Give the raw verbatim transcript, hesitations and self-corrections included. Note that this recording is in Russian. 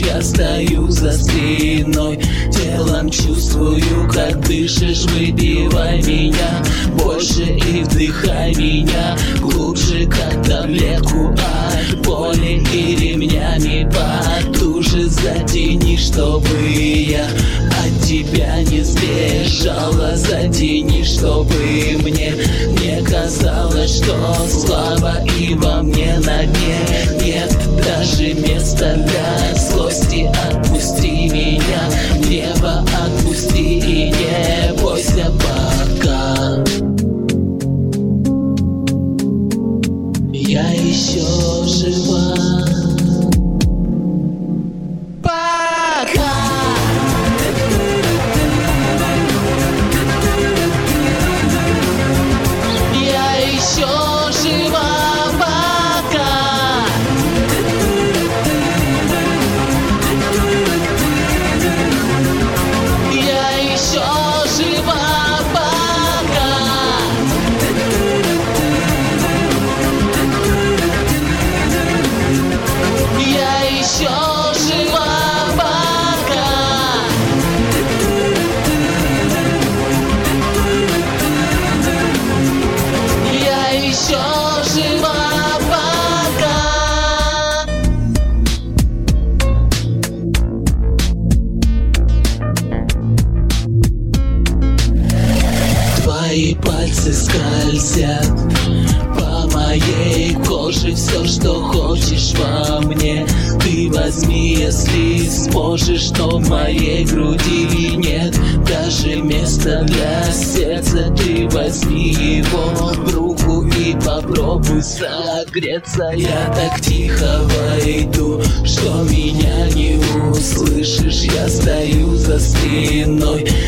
я стою за спиной. Телом чувствую, как дышишь, выпивай меня больше и вдыхай меня глубже, как таблетку от боли, и ремнями потуже затяни, чтобы я от тебя не сбежала. Затяни, чтобы мне не казалось, что слава и во мне на дне нет даже места для злости. Отпусти меня в небо, отпусти и не бойся пока. Я еще жива. Твои пальцы скользят по моей коже, все, что хочешь во мне ты возьми, если сможешь. Но в моей груди нет даже места для сердца. Ты возьми его в руку и попробуй согреться. Я так тихо войду, что меня не услышишь. Я стою за спиной